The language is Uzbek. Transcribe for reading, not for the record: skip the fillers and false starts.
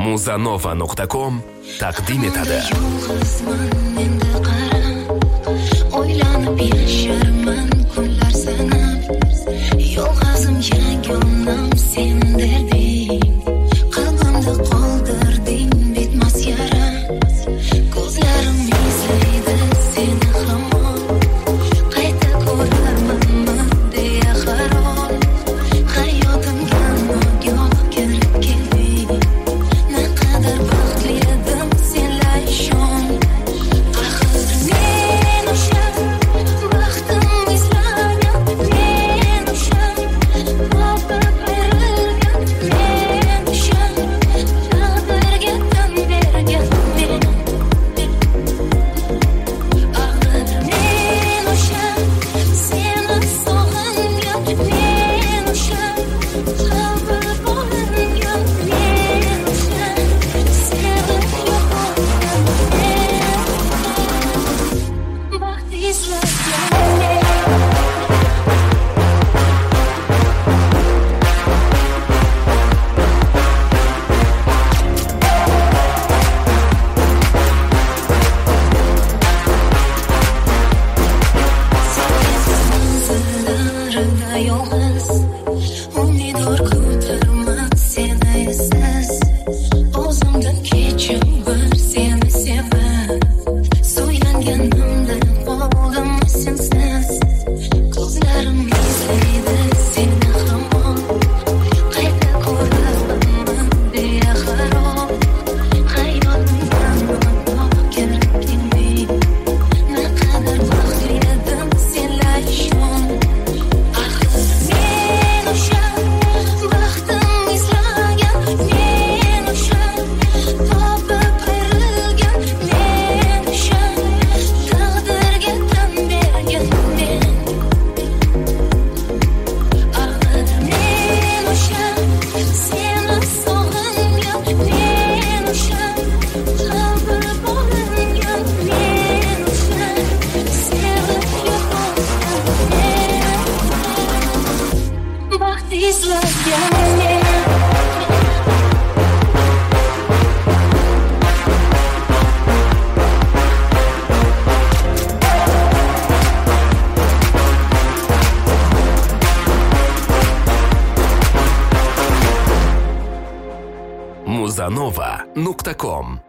Muzanova.com taqdim etadi. O'ylanib yasharman kunlar sanab, yolg'izim yagonam sen derding, qalbimda qoldirding bitmas yara, ko'zlarim izlaydi seni hamon, qayta ko'rarmanmi deya haron, hayotimga nogoh kirib kelding, naqadar baxtli edim senla ishon. Muzanova.com